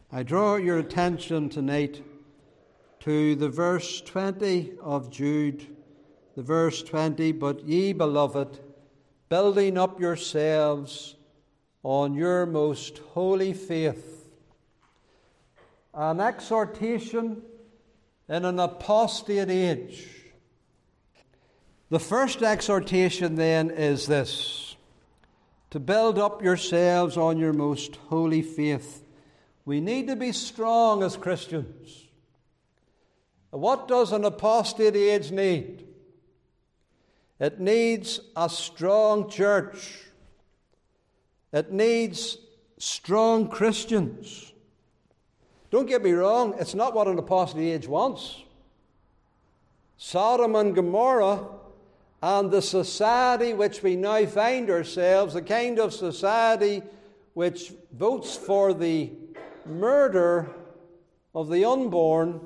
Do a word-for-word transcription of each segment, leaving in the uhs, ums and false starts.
I draw your attention tonight to the verse twenty of Jude, the verse twenty, "But ye, beloved, building up yourselves on your most holy faith." An exhortation in an apostate age. The first exhortation then is this: to build up yourselves on your most holy faith. We need to be strong as Christians. What does an apostate age need? It needs a strong church. It needs strong Christians. Don't get me wrong, it's not what an apostate age wants. Sodom and Gomorrah and the society which we now find ourselves, the kind of society which votes for the murder of the unborn,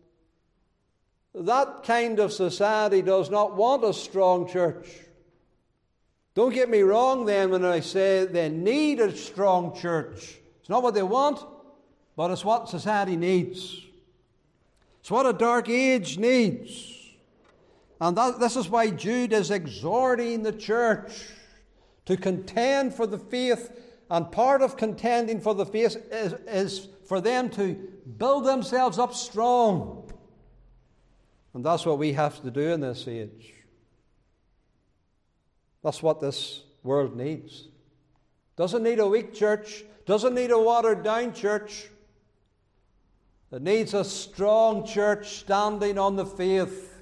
that kind of society does not want a strong church. Don't get me wrong then when I say they need a strong church. It's not what they want, but it's what society needs. It's what a dark age needs. And that, this is why Jude is exhorting the church to contend for the faith. And part of contending for the faith is, is for them to build themselves up strong. And that's what we have to do in this age. That's what this world needs. Doesn't need a weak church. Doesn't need a watered down church. It needs a strong church standing on the faith.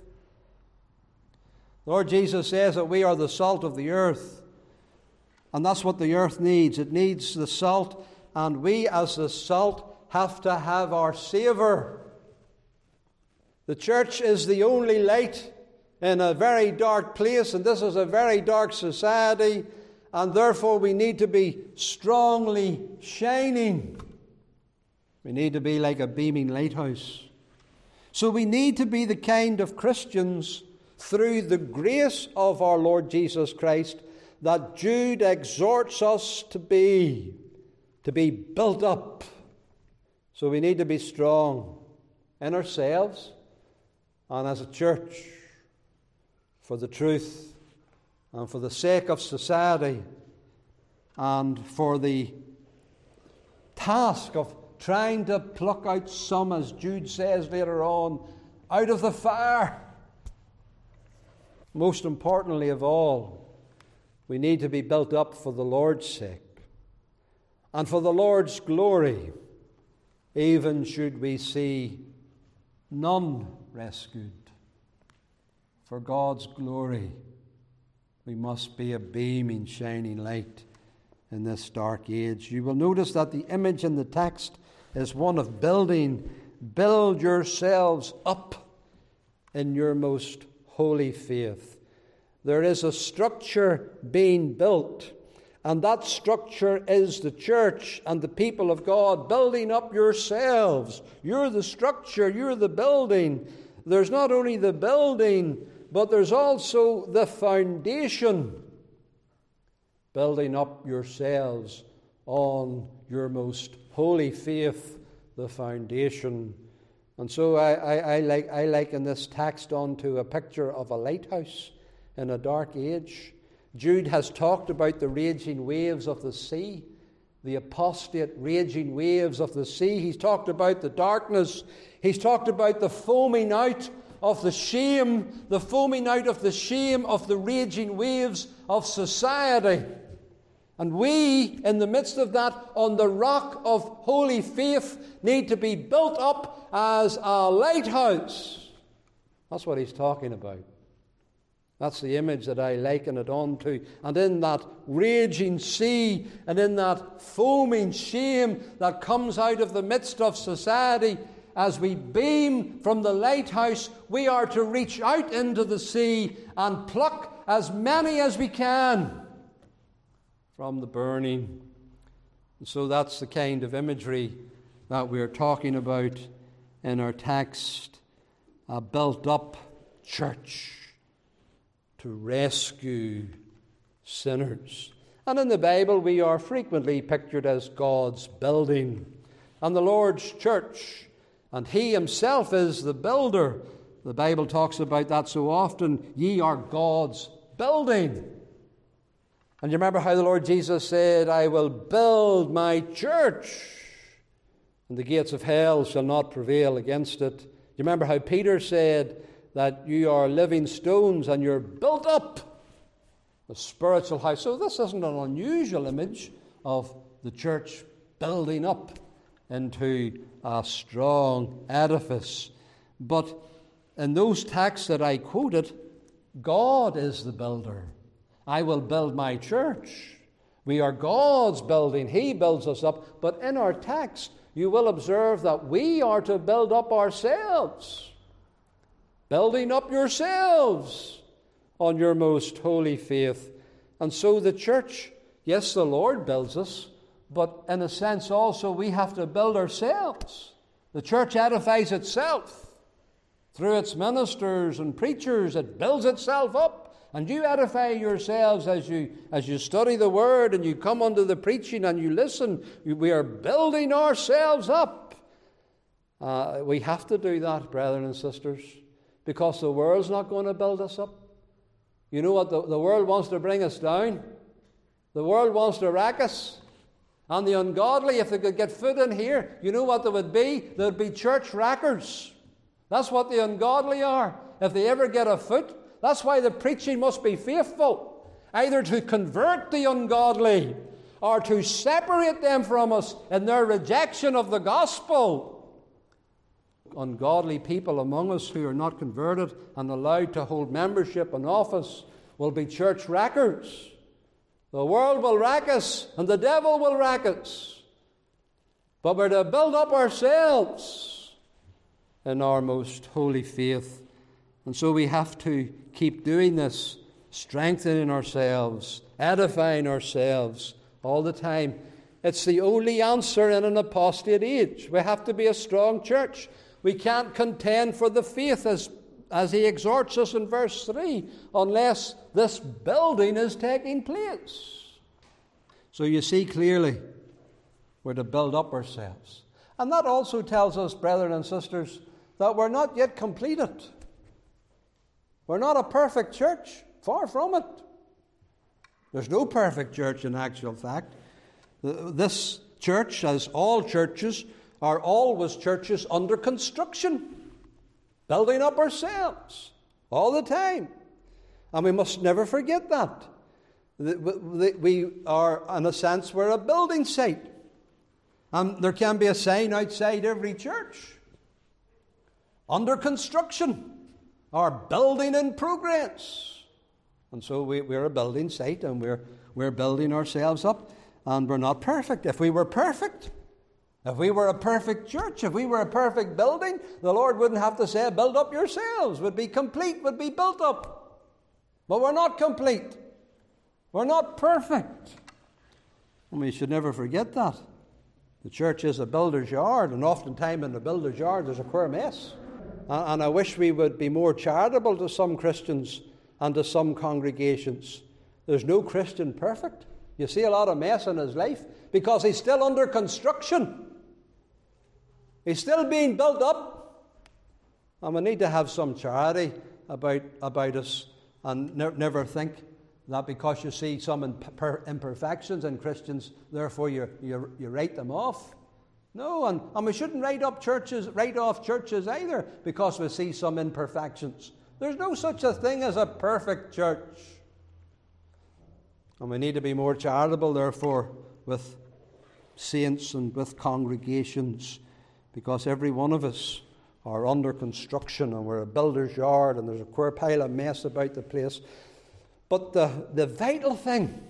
Lord Jesus says that we are the salt of the earth. And that's what the earth needs. It needs the salt. And we as the salt have to have our savour. The church is the only light in a very dark place. And this is a very dark society. And therefore we need to be strongly shining. We need to be like a beaming lighthouse. So we need to be the kind of Christians, through the grace of our Lord Jesus Christ, that Jude exhorts us to be, to be built up. So we need to be strong in ourselves and as a church for the truth and for the sake of society and for the task of trying to pluck out some, as Jude says later on, out of the fire. Most importantly of all, we need to be built up for the Lord's sake and for the Lord's glory, even should we see none rescued. For God's glory, we must be a beaming, shining light in this dark age. You will notice that the image in the text is one of building. Build yourselves up in your most holy faith. There is a structure being built, and that structure is the church and the people of God. Building up yourselves. You're the structure, you're the building. There's not only the building, but there's also the foundation. Building up yourselves on your most holy faith, the foundation. And so I, I, I, like, I liken this text onto a picture of a lighthouse in a dark age. Jude has talked about the raging waves of the sea, the apostate raging waves of the sea. He's talked about the darkness. He's talked about the foaming out of the shame, the foaming out of the shame of the raging waves of society. And we, in the midst of that, on the rock of holy faith, need to be built up as a lighthouse. That's what he's talking about. That's the image that I liken it onto. And in that raging sea and in that foaming shame that comes out of the midst of society, as we beam from the lighthouse, we are to reach out into the sea and pluck as many as we can from the burning. And so that's the kind of imagery that we're talking about in our text. A built-up church to rescue sinners. And in the Bible we are frequently pictured as God's building. and the Lord's church, and he himself is the builder. The Bible talks about that so often. Ye are God's building. And you remember how the Lord Jesus said, I will build my church, and the gates of hell shall not prevail against it. You remember how Peter said that you are living stones and you're built up a spiritual house. So this isn't an unusual image of the church building up into a strong edifice. But in those texts that I quoted, God is the builder. I will build my church. We are God's building. He builds us up. But in our text, you will observe that we are to build up ourselves. Building up yourselves on your most holy faith. And so the church, yes, the Lord builds us, but in a sense also we have to build ourselves. The church edifies itself. Through its ministers and preachers, it builds itself up. And you edify yourselves as you as you study the Word and you come under the preaching and you listen. We are building ourselves up. Uh, we have to do that, brethren and sisters, because the world's not going to build us up. You know what? The, the world wants to bring us down. The world wants to wreck us. And the ungodly, if they could get foot in here, you know what there would be? There would be church wreckers. That's what the ungodly are. If they ever get a foot, that's why the preaching must be faithful, either to convert the ungodly or to separate them from us in their rejection of the gospel. Ungodly people among us who are not converted and allowed to hold membership and office will be church wreckers. The world will wreck us and the devil will wreck us. But we're to build up ourselves in our most holy faith. And so we have to keep doing this, strengthening ourselves, edifying ourselves all the time. It's the only answer in an apostate age. We have to be a strong church. We can't contend for the faith as, as he exhorts us in verse three, unless this building is taking place. So you see clearly we're to build up ourselves. And that also tells us, brethren and sisters, that we're not yet completed. We're not a perfect church. Far from it. There's no perfect church in actual fact. This church, as all churches, are always churches under construction. Building up ourselves all the time. And we must never forget that. We are, in a sense, we're a building site. And there can be a sign outside every church. Under construction. Or building in progress. And so we, we're a building site and we're, we're building ourselves up. And we're not perfect. If we were perfect, if we were a perfect church, if we were a perfect building, the Lord wouldn't have to say, build up yourselves. Would be complete, would be built up. But we're not complete. We're not perfect. And we should never forget that. The church is a builder's yard, and oftentimes in the builder's yard there's a queer mess. And I wish we would be more charitable to some Christians and to some congregations. There's no Christian perfect. You see a lot of mess in his life because he's still under construction. He's still being built up. And we need to have some charity about, about us and ne- never think that because you see some imper- imperfections in Christians, therefore you, you, you write them off. No, and, and we shouldn't write up churches, write off churches either because we see some imperfections. There's no such a thing as a perfect church. And we need to be more charitable, therefore, with saints and with congregations, because every one of us are under construction and we're a builder's yard and there's a queer pile of mess about the place. But the, the vital thing,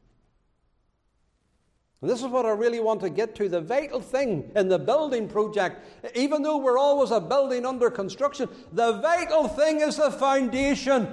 and this is what I really want to get to, the vital thing in the building project, even though we're always a building under construction, the vital thing is the foundation.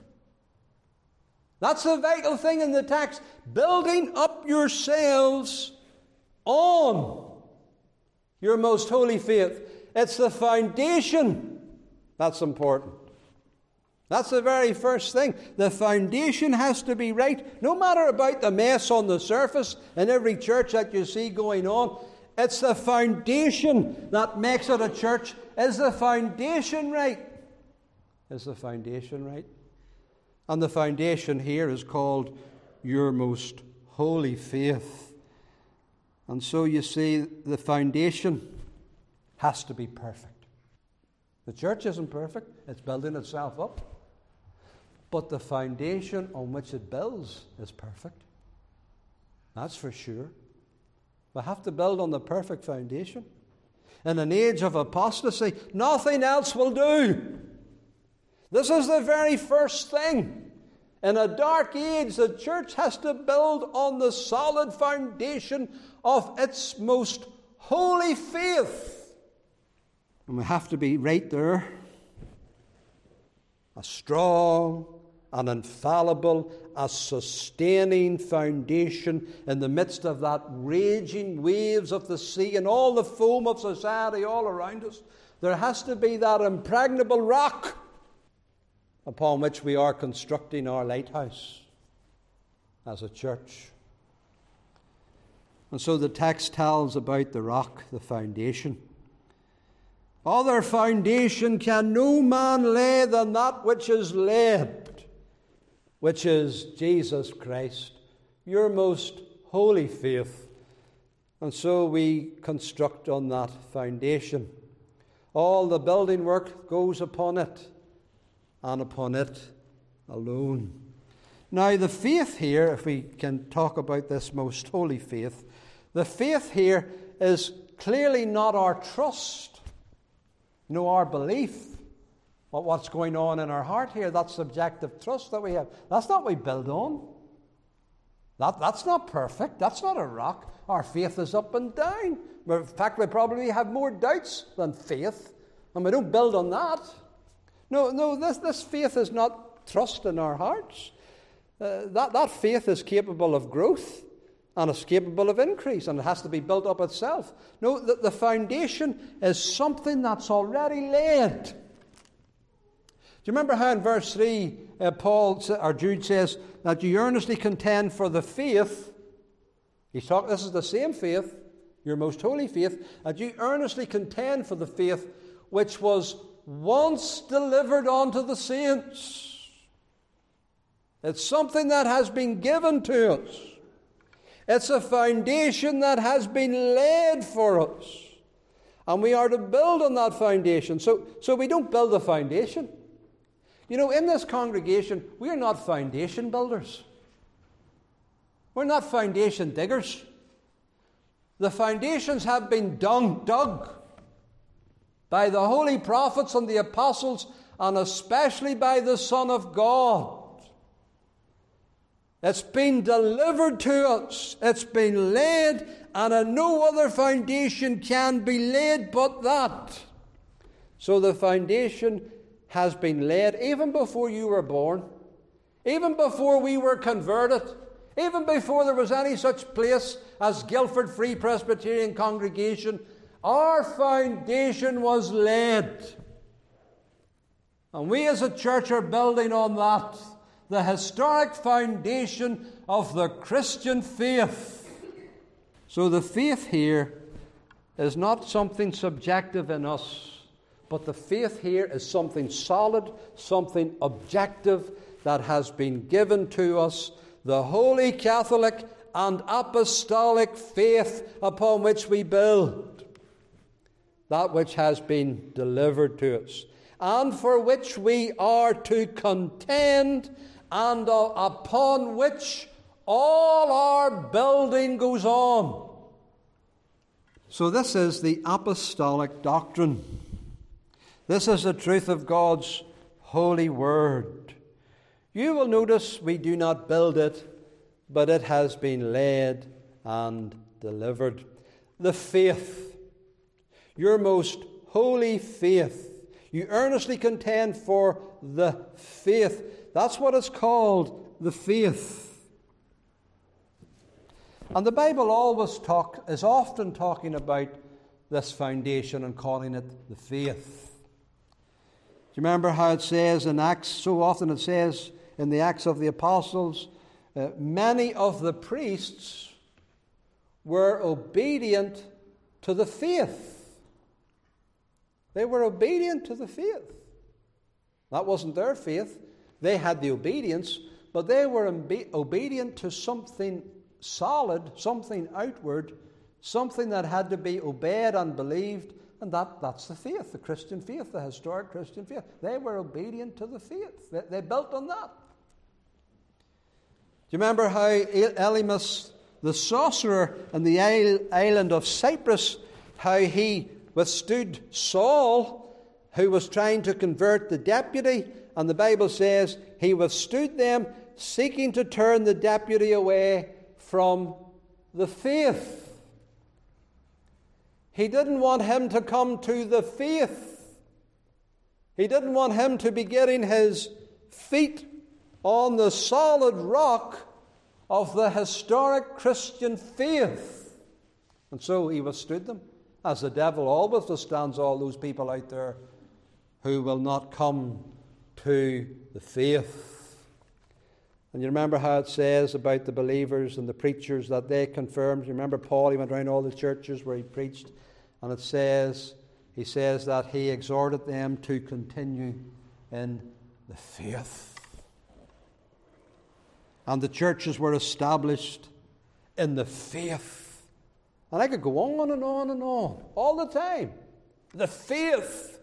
That's the vital thing in the text. Building up yourselves on your most holy faith. It's the foundation that's important. That's the very first thing. The foundation has to be right. No matter about the mess on the surface in every church that you see going on, It's the foundation that makes it a church. Is the foundation right? Is the foundation right? And the foundation here is called your most holy faith. And so you see, the foundation has to be perfect. The church isn't perfect. It's building itself up. But the foundation on which it builds is perfect. That's for sure. We have to build on the perfect foundation. In an age of apostasy, nothing else will do. This is the very first thing. In a dark age, the church has to build on the solid foundation of its most holy faith. And we have to be right there. A strong, an infallible, a sustaining foundation in the midst of that raging waves of the sea and all the foam of society all around us. There has to be that impregnable rock upon which we are constructing our lighthouse as a church. And so the text tells about the rock, the foundation. Other foundation can no man lay than that which is laid, which is Jesus Christ, your most holy faith. And so we construct on that foundation. All the building work goes upon it, and upon it alone. Now, the faith here, if we can talk about this most holy faith, the faith here is clearly not our trust, no, our belief. But what's going on in our heart here, that subjective trust that we have, that's not what we build on. That, that's not perfect. That's not a rock. Our faith is up and down. In fact, we probably have more doubts than faith, and we don't build on that. No, no, this, this faith is not trust in our hearts. Uh, that, that faith is capable of growth, and it's capable of increase, and it has to be built up itself. No, the, the foundation is something that's already laid. Do you remember how in verse three, uh, Paul or Jude says that you earnestly contend for the faith? He's talking. This is the same faith, your most holy faith, that you earnestly contend for the faith which was once delivered unto the saints. It's something that has been given to us. It's a foundation that has been laid for us. And we are to build on that foundation. So, so we don't build a foundation. You know, in this congregation, we are not foundation builders. We're not foundation diggers. The foundations have been dug, dug by the holy prophets and the apostles, and especially by the Son of God. It's been delivered to us. It's been laid, and no other foundation can be laid but that. So the foundation has been laid even before you were born, even before we were converted, even before there was any such place as Guildford Free Presbyterian Congregation. Our foundation was laid. And we as a church are building on that, the historic foundation of the Christian faith. So the faith here is not something subjective in us, but the faith here is something solid, something objective that has been given to us, the Holy Catholic and Apostolic faith upon which we build, that which has been delivered to us, and for which we are to contend, and uh, upon which all our building goes on. So this is the apostolic doctrine. This is the truth of God's holy word. You will notice we do not build it, but it has been laid and delivered. The faith, your most holy faith. You earnestly contend for the faith. That's what it's called, the faith. And the Bible always talk is often talking about this foundation and calling it the faith. Do you remember how it says in Acts, so often it says in the Acts of the Apostles, uh, many of the priests were obedient to the faith. They were obedient to the faith. That wasn't their faith. They had the obedience, but they were obe- obedient to something solid, something outward, something that had to be obeyed and believed, and that, that's the faith, the Christian faith, the historic Christian faith. They were obedient to the faith. They, they built on that. Do you remember how Elymas, the sorcerer in the island of Cyprus, how he withstood Saul, who was trying to convert the deputy, and the Bible says he withstood them, seeking to turn the deputy away from the faith. He didn't want him to come to the faith. He didn't want him to be getting his feet on the solid rock of the historic Christian faith. And so he withstood them, as the devil always withstands all those people out there who will not come to the faith. And you remember how it says about the believers and the preachers that they confirmed. You remember Paul, he went around all the churches where he preached, and it says, he says that he exhorted them to continue in the faith. And the churches were established in the faith. And I could go on and on and on, all the time. The faith.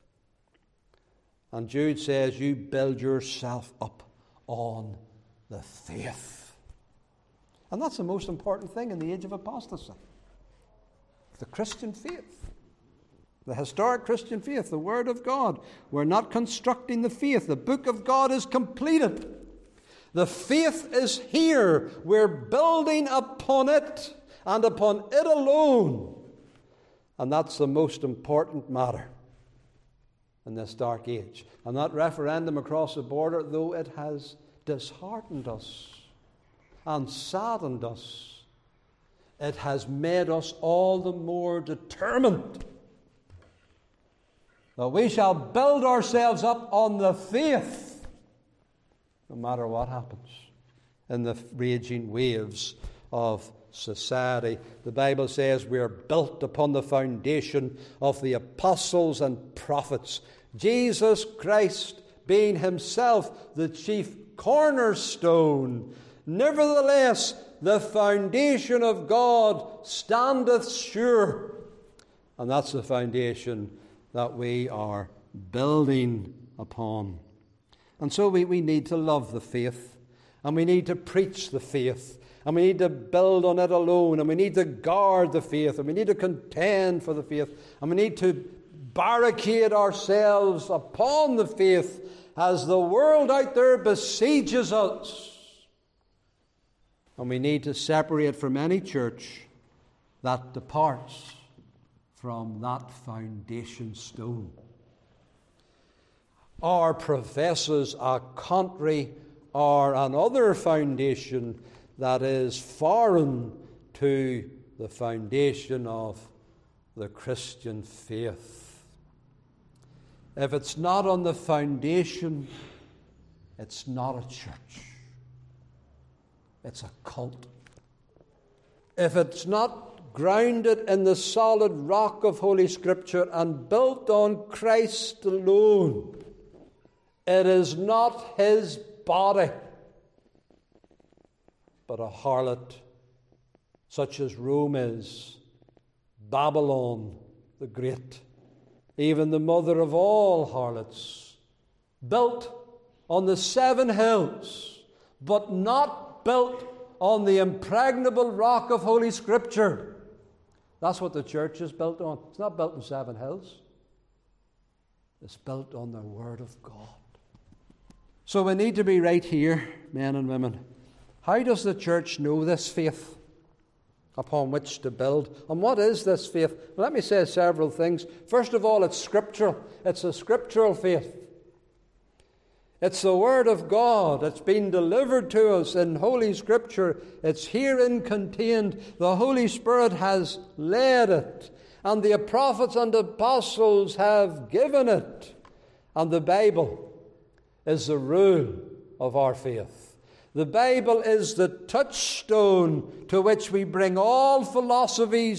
And Jude says, you build yourself up on the faith. And that's the most important thing in the age of apostasy. The Christian faith. The historic Christian faith, the Word of God. We're not constructing the faith. The book of God is completed. The faith is here. We're building upon it and upon it alone. And that's the most important matter in this dark age. And that referendum across the border, though it has disheartened us and saddened us, it has made us all the more determined that we shall build ourselves up on the faith, no matter what happens in the raging waves of society. The Bible says we are built upon the foundation of the apostles and prophets, Jesus Christ being himself the chief cornerstone. Nevertheless, the foundation of God standeth sure. And that's the foundation that we are building upon. And so we, we need to love the faith, and we need to preach the faith, and we need to build on it alone, and we need to guard the faith, and we need to contend for the faith, and we need to barricade ourselves upon the faith as the world out there besieges us. And we need to separate from any church that departs from that foundation stone, or professes a country or another foundation that is foreign to the foundation of the Christian faith. If it's not on the foundation, it's not a church. It's a cult. If it's not grounded in the solid rock of Holy Scripture and built on Christ alone, it is not his body, but a harlot, such as Rome is, Babylon the Great, even the mother of all harlots, built on the seven hills, but not built on the impregnable rock of Holy Scripture. That's what the church is built on. It's not built on seven hills. It's built on the Word of God. So we need to be right here, men and women. How does the church know this faith upon which to build? And what is this faith? Well, let me say several things. First of all, it's scriptural. It's a scriptural faith. It's the Word of God. It's been delivered to us in Holy Scripture. It's herein contained. The Holy Spirit has led it, and the prophets and apostles have given it. And the Bible is the rule of our faith. The Bible is the touchstone to which we bring all philosophies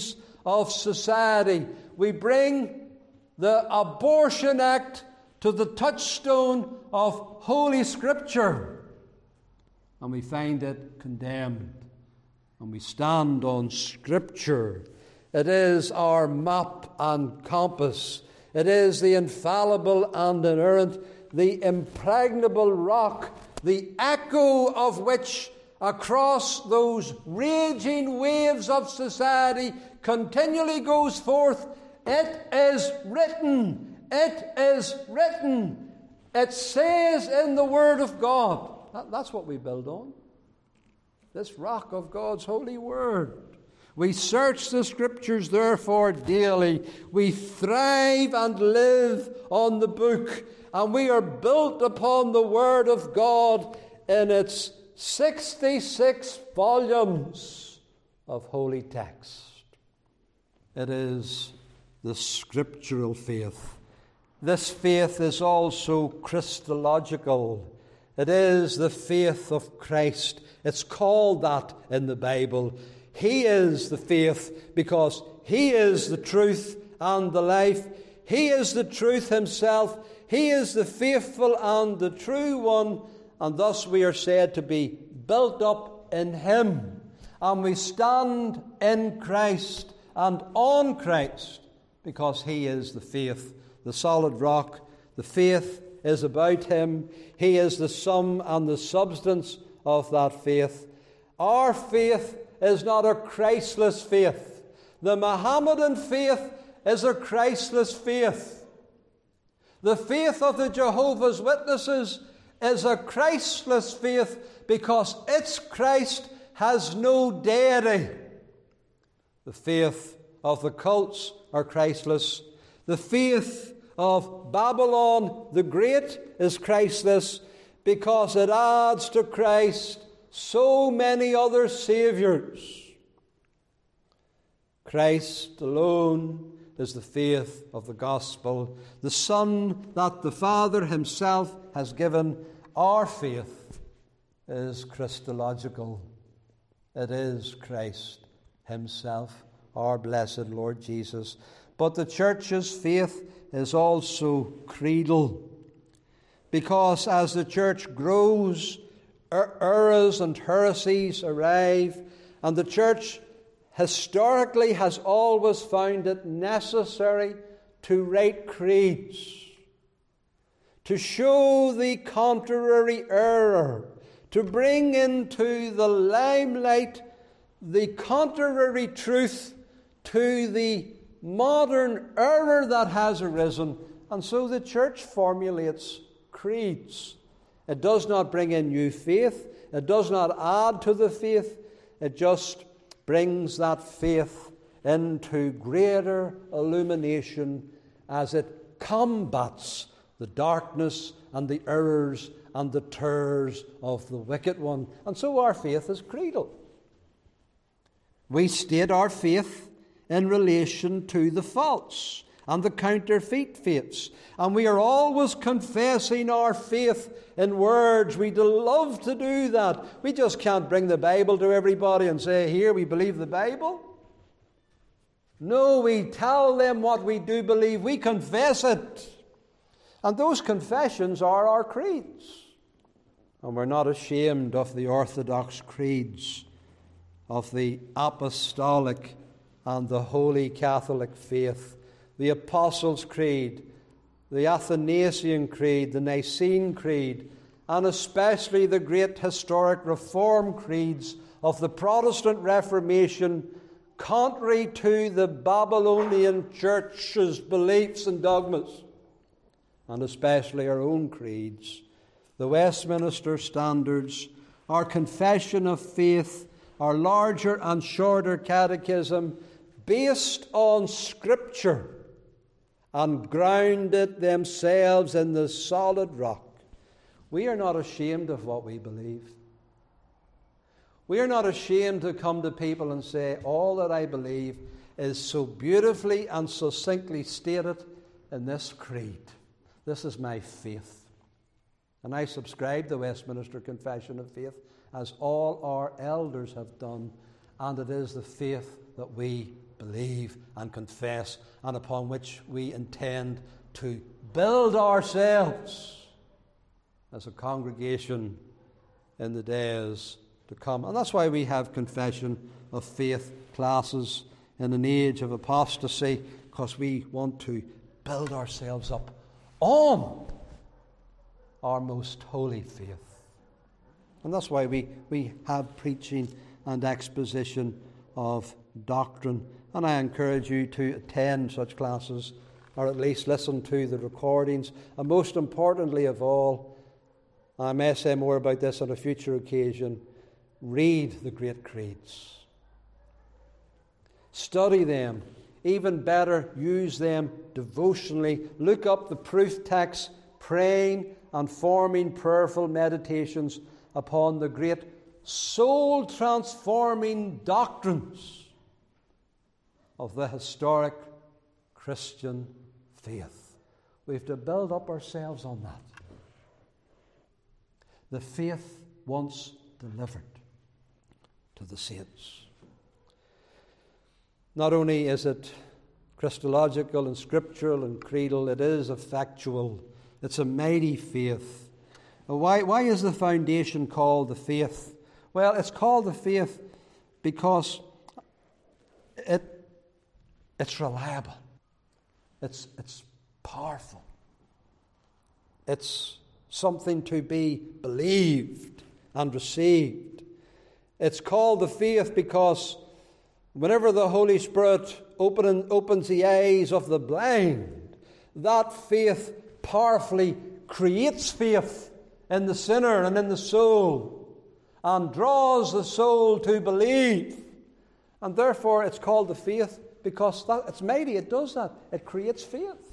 of society. We bring the Abortion Act to the touchstone of Holy Scripture, and we find it condemned. And we stand on Scripture. It is our map and compass. It is the infallible and inerrant, the impregnable rock, the echo of which across those raging waves of society continually goes forth. It is written. It is written. It says in the Word of God. That, that's what we build on. This rock of God's holy Word. We search the Scriptures, therefore, daily. We thrive and live on the book, and we are built upon the Word of God in its sixty-six volumes of holy text. It is the scriptural faith. This faith is also Christological. It is the faith of Christ. It's called that in the Bible. He is the faith because He is the truth and the life. He is the truth Himself. He is the faithful and the true one. And thus we are said to be built up in Him. And we stand in Christ and on Christ because He is the faith, the solid rock. The faith is about Him. He is the sum and the substance of that faith. Our faith is not a Christless faith. The Mohammedan faith is a Christless faith. The faith of the Jehovah's Witnesses is a Christless faith because its Christ has no deity. The faith of the cults are Christless. The faith of Babylon the Great is Christless because it adds to Christ so many other saviours. Christ alone is the faith of the gospel, the Son that the Father Himself has given. Our faith is Christological. It is Christ Himself, our blessed Lord Jesus. But the church's faith is also creedal, because as the church grows, er- errors and heresies arrive, and the church historically has always found it necessary to write creeds, to show the contrary error, to bring into the limelight the contrary truth to the modern error that has arisen. And so the church formulates creeds. It does not bring in new faith. It does not add to the faith. It just brings that faith into greater illumination as it combats the darkness and the errors and the terrors of the wicked one. And so our faith is creedal. We state our faith in relation to the false and the counterfeit faiths. And we are always confessing our faith in words. We love to do that. We just can't bring the Bible to everybody and say, here, we believe the Bible. No, we tell them what we do believe. We confess it. And those confessions are our creeds. And we're not ashamed of the Orthodox creeds, of the Apostolic and the Holy Catholic faith, the Apostles' Creed, the Athanasian Creed, the Nicene Creed, and especially the great historic Reform creeds of the Protestant Reformation, contrary to the Babylonian Church's beliefs and dogmas, and especially our own creeds, the Westminster Standards, our Confession of Faith, our larger and shorter catechism, based on Scripture and grounded themselves in the solid rock. We are not ashamed of what we believe. We are not ashamed to come to people and say, all that I believe is so beautifully and succinctly stated in this creed. This is my faith. And I subscribe to the Westminster Confession of Faith, as all our elders have done, and it is the faith that we believe and confess, and upon which we intend to build ourselves as a congregation in the days to come. And that's why we have confession of faith classes in an age of apostasy, because we want to build ourselves up on our most holy faith. And that's why we, we have preaching and exposition of doctrine. And I encourage you to attend such classes, or at least listen to the recordings. And most importantly of all, I may say more about this on a future occasion, read the great creeds. Study them. Even better, use them devotionally. Look up the proof texts, praying and forming prayerful meditations upon the great soul-transforming doctrines of the historic Christian faith. We have to build up ourselves on that. The faith once delivered to the saints. Not only is it Christological and scriptural and creedal, it is effectual. It's a mighty faith. Why, why is the foundation called the faith? Well, it's called the faith because it, it's reliable. It's, it's powerful. It's something to be believed and received. It's called the faith because whenever the Holy Spirit open, opens the eyes of the blind, that faith powerfully creates faith in the sinner and in the soul, and draws the soul to believe. And therefore it's called the faith because that, it's mighty, it does that. It creates faith.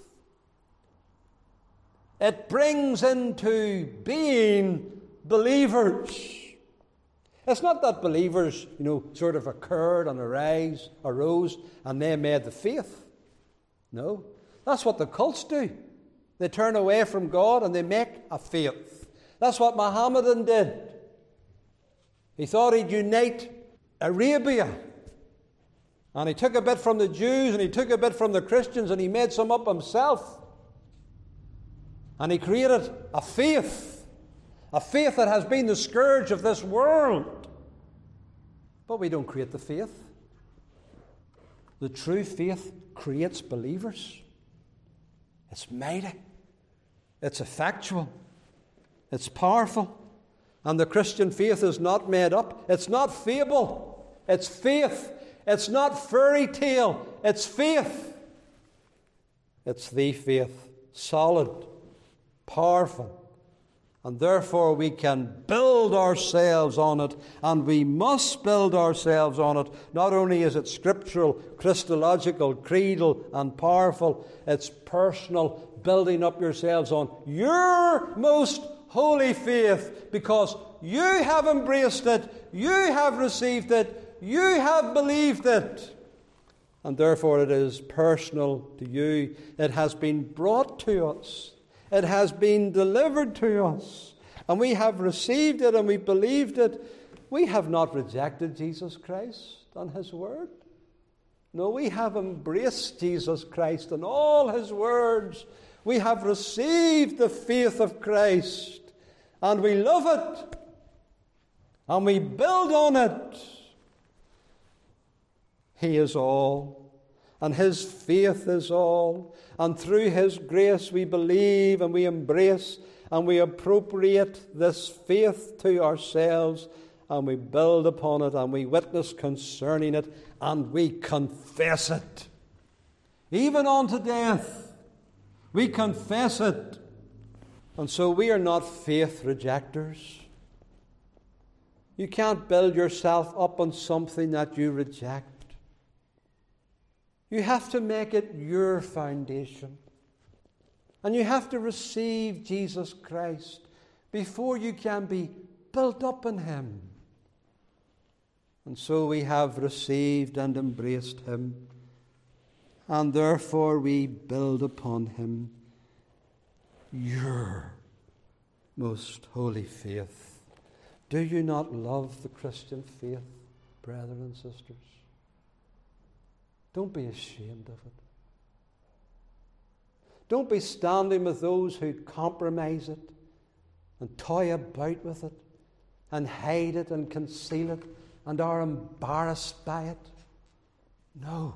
It brings into being believers. It's not that believers, you know, sort of occurred and arise, arose and they made the faith. No. That's what the cults do. They turn away from God and they make a faith. That's what Mohammedan did. He thought he'd unite Arabia. And he took a bit from the Jews and he took a bit from the Christians and he made some up himself. And he created a faith. A faith that has been the scourge of this world. But we don't create the faith. The true faith creates believers. It's mighty. It's effectual. It's powerful. And the Christian faith is not made up. It's not fable. It's faith. It's not fairy tale. It's faith. It's the faith. Solid. Powerful. And therefore we can build ourselves on it, and we must build ourselves on it. Not only is it scriptural, Christological, creedal, and powerful, it's personal, building up yourselves on your most holy faith, because you have embraced it, you have received it, you have believed it. And therefore it is personal to you. It has been brought to us. It has been delivered to us, and we have received it and we believed it. We have not rejected Jesus Christ and His Word. No, we have embraced Jesus Christ and all His words. We have received the faith of Christ, and we love it, and we build on it. He is all. And His faith is all. And through His grace we believe and we embrace and we appropriate this faith to ourselves, and we build upon it and we witness concerning it and we confess it. Even unto death, we confess it. And so we are not faith rejectors. You can't build yourself up on something that you reject. You have to make it your foundation. And you have to receive Jesus Christ before you can be built up in Him. And so we have received and embraced Him, and therefore we build upon Him your most holy faith. Do you not love the Christian faith, brethren and sisters? Don't be ashamed of it. Don't be standing with those who compromise it and toy about with it and hide it and conceal it and are embarrassed by it. No.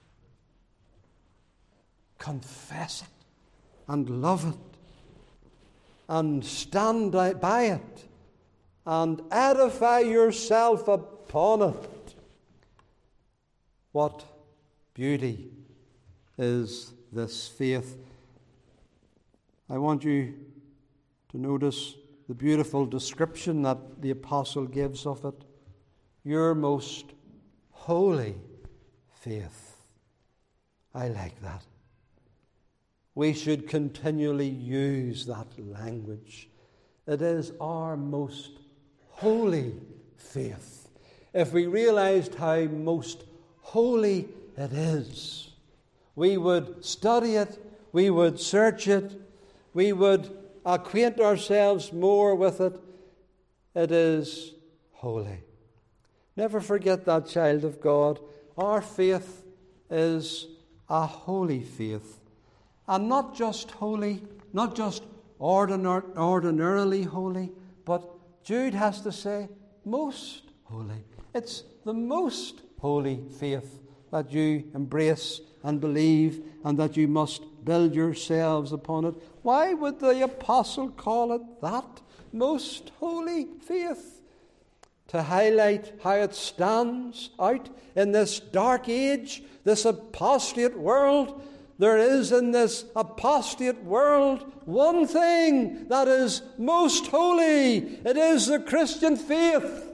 Confess it and love it and stand by it and edify yourself upon it. What beauty is this faith? I want you to notice the beautiful description that the apostle gives of it. Your most holy faith. I like that. We should continually use that language. It is our most holy faith. If we realized how most holy it is, we would study it, we would search it, we would acquaint ourselves more with it. It is holy. Never forget that, child of God. Our faith is a holy faith. And not just holy, not just ordinar- ordinarily holy, but Jude has to say most holy. It's the most holy faith that you embrace and believe and that you must build yourselves upon it. Why would the apostle call it that? Most holy faith. To highlight how it stands out in this dark age, this apostate world. There is in this apostate world one thing that is most holy. It is the Christian faith.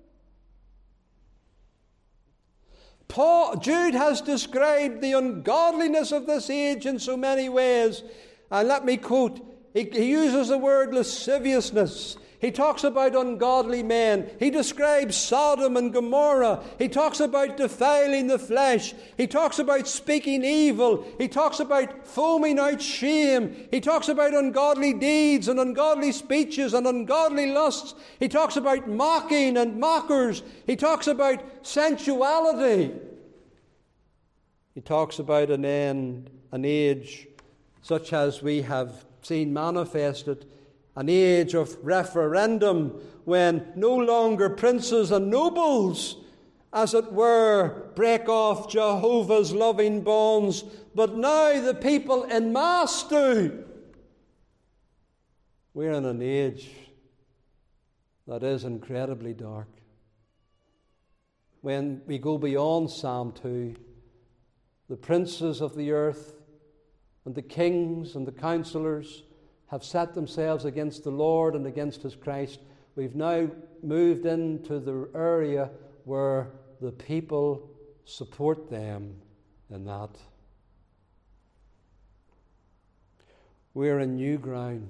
Paul, Jude has described the ungodliness of this age in so many ways. And let me quote, he, he uses the word lasciviousness. He talks about ungodly men. He describes Sodom and Gomorrah. He talks about defiling the flesh. He talks about speaking evil. He talks about foaming out shame. He talks about ungodly deeds and ungodly speeches and ungodly lusts. He talks about mocking and mockers. He talks about sensuality. He talks about an end, an age such as we have seen manifested, an age of referendum when no longer princes and nobles, as it were, break off Jehovah's loving bonds, but now the people en masse do. We're in an age that is incredibly dark. When we go beyond Psalm two, the princes of the earth and the kings and the counselors have set themselves against the Lord and against His Christ. We've now moved into the area where the people support them in that. We're in new ground.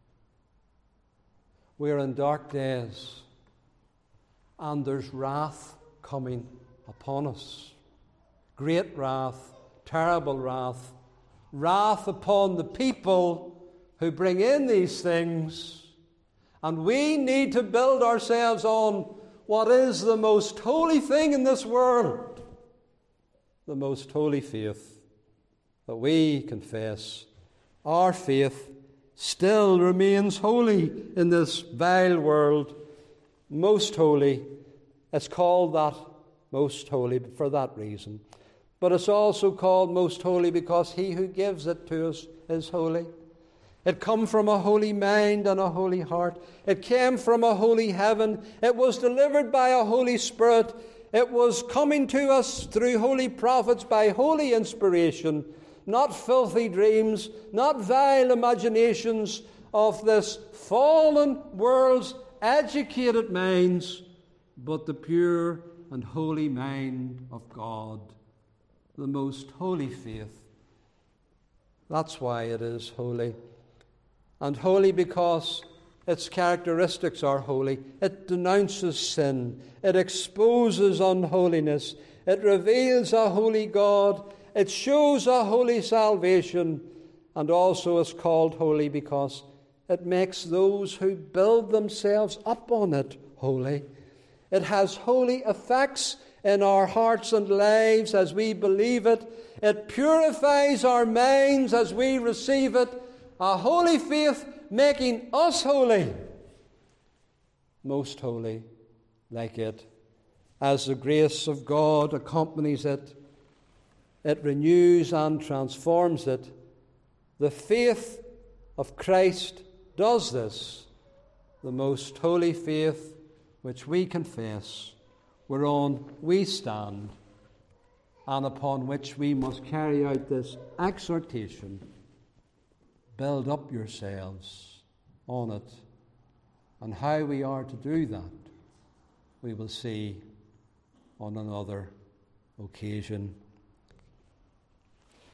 We're in dark days. And there's wrath coming upon us. Great wrath, terrible wrath. Wrath upon the people who bring in these things, and we need to build ourselves on what is the most holy thing in this world, the most holy faith, that we confess our faith still remains holy in this vile world, most holy. It's called that most holy for that reason, but it's also called most holy because He who gives it to us is holy. It came from a holy mind and a holy heart. It came from a holy heaven. It was delivered by a Holy Spirit. It was coming to us through holy prophets by holy inspiration, not filthy dreams, not vile imaginations of this fallen world's educated minds, but the pure and holy mind of God, the most holy faith. That's why it is holy. And holy because its characteristics are holy. It denounces sin. It exposes unholiness. It reveals a holy God. It shows a holy salvation. And also is called holy because it makes those who build themselves up on it holy. It has holy effects in our hearts and lives as we believe it. It purifies our minds as we receive it. A holy faith making us holy, most holy, like it. As the grace of God accompanies it, it renews and transforms it. The faith of Christ does this. The most holy faith which we confess, whereon we stand, and upon which we must carry out this exhortation. Build up yourselves on it. And how we are to do that, we will see on another occasion.